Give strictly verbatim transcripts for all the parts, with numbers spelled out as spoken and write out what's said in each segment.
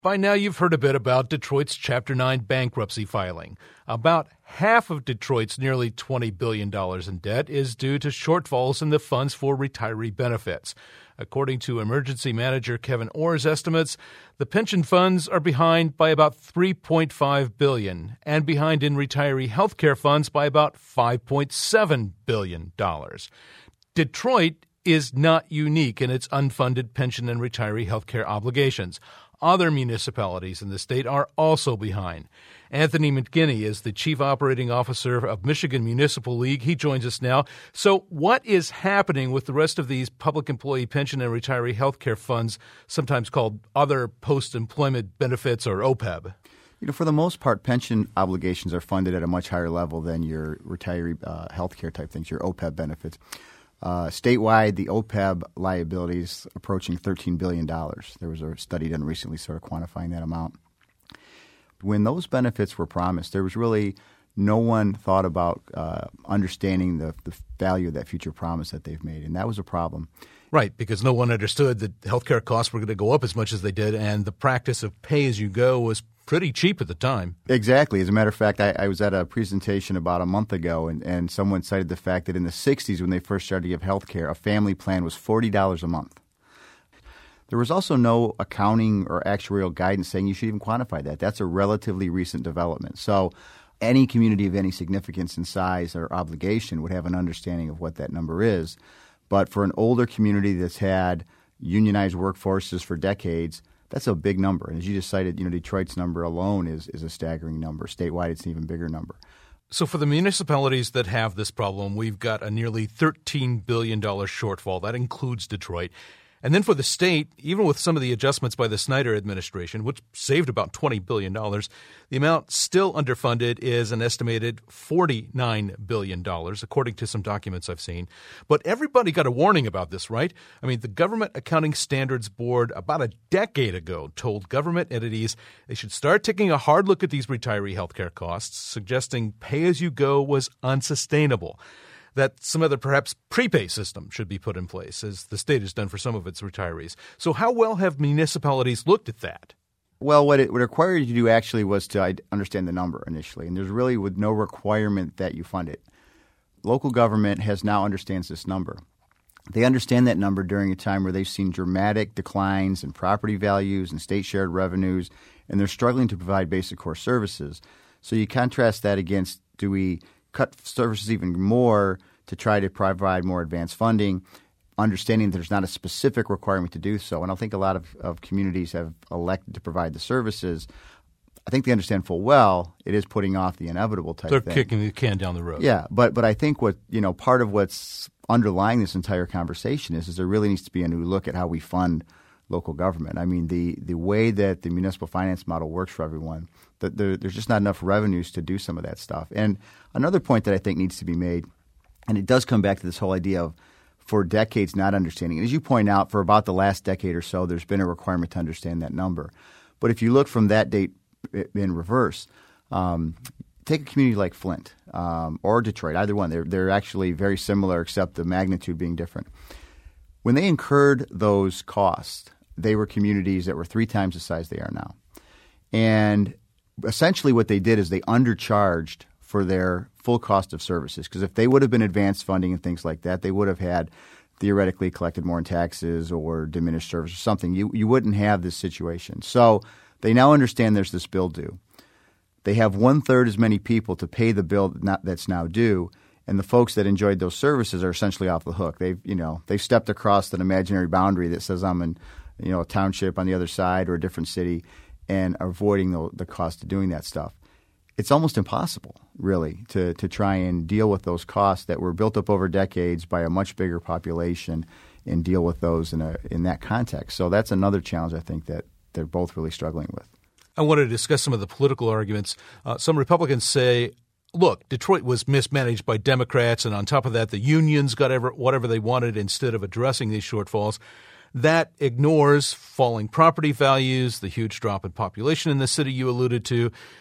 By now, you've heard a bit about Detroit's Chapter nine bankruptcy filing. About half of Detroit's nearly twenty billion dollars in debt is due to shortfalls in the funds for retiree benefits. According to emergency manager Kevin Orr's estimates, the pension funds are behind by about three point five billion dollars and behind in retiree health care funds by about five point seven billion dollars. Detroit is not unique in its unfunded pension and retiree health care obligations. Other municipalities in the state are also behind. Anthony McGinney is the Chief Operating Officer of Michigan Municipal League. He joins us now. So what is happening with the rest of these public employee pension and retiree health care funds, sometimes called other post-employment benefits or O P E B? You know, for the most part, pension obligations are funded at a much higher level than your retiree uh, health care type things, your O P E B benefits. Uh, statewide, the O P E B liabilities approaching thirteen billion dollars. There was a study done recently sort of quantifying that amount. When those benefits were promised, there was really no one thought about uh, understanding the, the value of that future promise that they've made, and that was a problem. Right, because no one understood that healthcare costs were going to go up as much as they did, and the practice of pay-as-you-go was pretty cheap at the time. Exactly. As a matter of fact, I, I was at a presentation about a month ago, and, and someone cited the fact that in the sixties, when they first started to give health care, a family plan was forty dollars a month. There was also no accounting or actuarial guidance saying you should even quantify that. That's a relatively recent development. So any community of any significance in size or obligation would have an understanding of what that number is. But for an older community that's had unionized workforces for decades, that's a big number. And as you just cited, you know, Detroit's number alone is, is a staggering number. Statewide, it's an even bigger number. So for the municipalities that have this problem, we've got a nearly thirteen billion dollars shortfall. That includes Detroit. And then for the state, even with some of the adjustments by the Snyder administration, which saved about twenty billion dollars, the amount still underfunded is an estimated forty-nine billion dollars, according to some documents I've seen. But everybody got a warning about this, right? I mean, the Government Accounting Standards Board about a decade ago told government entities they should start taking a hard look at these retiree health care costs, suggesting pay-as-you-go was unsustainable. That some other perhaps prepay system should be put in place, as the state has done for some of its retirees. So how well have municipalities looked at that? Well, what it, what it required you to do actually was to understand the number initially, and there's really with no requirement that you fund it. Local government has now understands this number. They understand that number during a time where they've seen dramatic declines in property values and state shared revenues, and they're struggling to provide basic core services. So you contrast that against, do we cut services even more to try to provide more advanced funding, understanding that there's not a specific requirement to do so. And I think a lot of, of communities have elected to provide the services. I think they understand full well it is putting off the inevitable type They're thing. They're kicking the can down the road. Yeah, but but I think what, you know, part of what's underlying this entire conversation is, is there really needs to be a new look at how we fund local government. I mean, the, the way that the municipal finance model works for everyone, that there, there's just not enough revenues to do some of that stuff. And another point that I think needs to be made, and it does come back to this whole idea of for decades not understanding. And as you point out, for about the last decade or so, there's been a requirement to understand that number. But if you look from that date in reverse, um, take a community like Flint um, or Detroit, either one. They're, they're actually very similar except the magnitude being different. When they incurred those costs, they were communities that were three times the size they are now. And essentially what they did is they undercharged for their full cost of services, because if they would have been advanced funding and things like that, they would have had theoretically collected more in taxes or diminished service or something. You, you wouldn't have this situation. So they now understand there's this bill due. They have one-third as many people to pay the bill that's now due, and the folks that enjoyed those services are essentially off the hook. They've, you know, they've stepped across an imaginary boundary that says I'm in, you know, a township on the other side or a different city, and are avoiding the, the cost of doing that stuff. It's almost impossible, really, to to try and deal with those costs that were built up over decades by a much bigger population and deal with those in a in that context. So that's another challenge I think that they're both really struggling with. I want to discuss some of the political arguments. Uh, some Republicans say, look, Detroit was mismanaged by Democrats, and on top of that, the unions got ever, whatever they wanted instead of addressing these shortfalls. That ignores falling property values, the huge drop in population in the city you alluded to,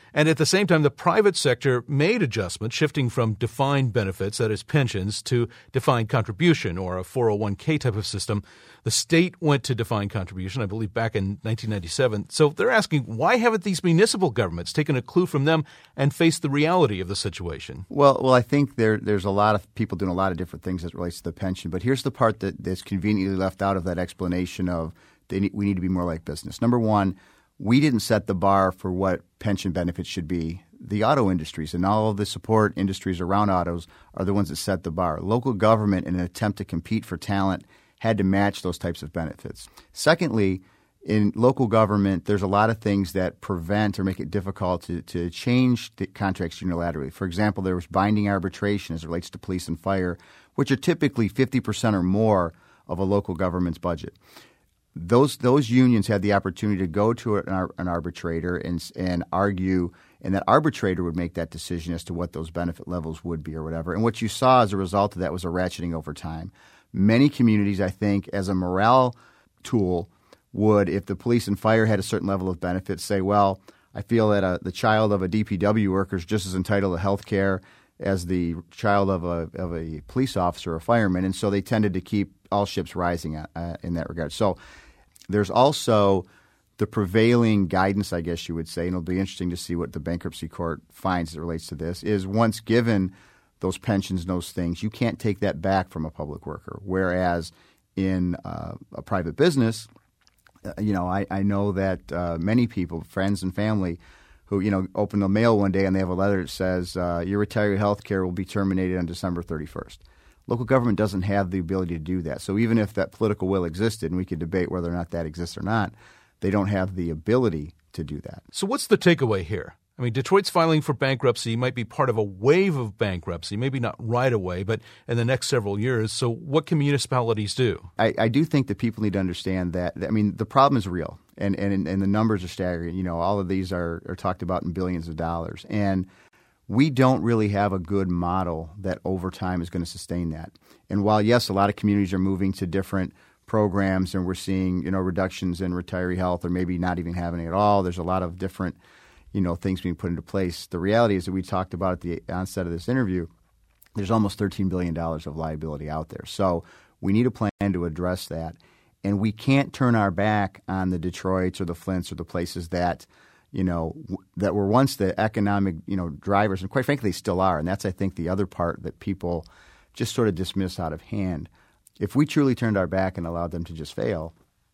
And at the same time, the private sector made adjustments, shifting from defined benefits, that is pensions, to defined contribution or a four oh one k type of system. The state went to defined contribution, I believe, back in nineteen ninety-seven. So they're asking, why haven't these municipal governments taken a clue from them and faced the reality of the situation? Well, well, I think there there's a lot of people doing a lot of different things as it relates to the pension. But here's the part that, that's conveniently left out of that explanation of they need, we need to be more like business. Number one, we didn't set the bar for what pension benefits should be. The auto industries and all of the support industries around autos are the ones that set the bar. Local government, in an attempt to compete for talent, had to match those types of benefits. Secondly, in local government, there's a lot of things that prevent or make it difficult to, to change the contracts unilaterally. For example, there was binding arbitration as it relates to police and fire, which are typically fifty percent or more of a local government's budget. Those those unions had the opportunity to go to an, an arbitrator and and argue, and that arbitrator would make that decision as to what those benefit levels would be or whatever. And what you saw as a result of that was a ratcheting over time. Many communities, I think, as a morale tool, would, if the police and fire had a certain level of benefits, say, well, I feel that a, the child of a D P W worker is just as entitled to health care as the child of a of a police officer or fireman, and so they tended to keep all ships rising uh, in that regard. So there's also the prevailing guidance, I guess you would say, and it'll be interesting to see what the bankruptcy court finds as it relates to this, is once given those pensions and those things, you can't take that back from a public worker, whereas in uh, a private business, uh, you know, I, I know that uh, many people, friends and family, who, you know, open the mail one day and they have a letter that says uh, your retiree health care will be terminated on December thirty-first. Local government doesn't have the ability to do that. So even if that political will existed, and we could debate whether or not that exists or not, they don't have the ability to do that. So what's the takeaway here? I mean, Detroit's filing for bankruptcy might be part of a wave of bankruptcy, maybe not right away, but in the next several years. So what can municipalities do? I, I do think that people need to understand that, I mean, the problem is real, and, and, and the numbers are staggering. You know, all of these are, are talked about in billions of dollars. And we don't really have a good model that over time is going to sustain that. And while, yes, a lot of communities are moving to different programs and we're seeing, you know, reductions in retiree health or maybe not even having it at all, there's a lot of different, you know, things being put into place. The reality is that we talked about at the onset of this interview, there's almost thirteen billion dollars of liability out there. So we need a plan to address that. And we can't turn our back on the Detroits or the Flints or the places that, you know, w- that were once the economic, you know, drivers, and quite frankly, they still are. And that's, I think, the other part that people just sort of dismiss out of hand. If we truly turned our back and allowed them to just fail,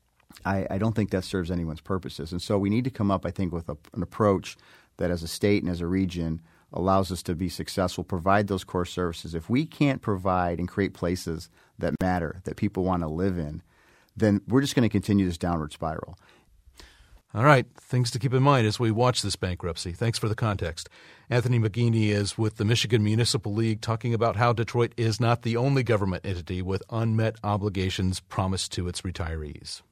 I, I don't think that serves anyone's purposes. And so we need to come up, I think, with a, an approach that as a state and as a region allows us to be successful, provide those core services. If we can't provide and create places that matter, that people want to live in, then we're just going to continue this downward spiral. All right, things to keep in mind as we watch this bankruptcy. Thanks for the context. Anthony McGeaney is with the Michigan Municipal League talking about how Detroit is not the only government entity with unmet obligations promised to its retirees.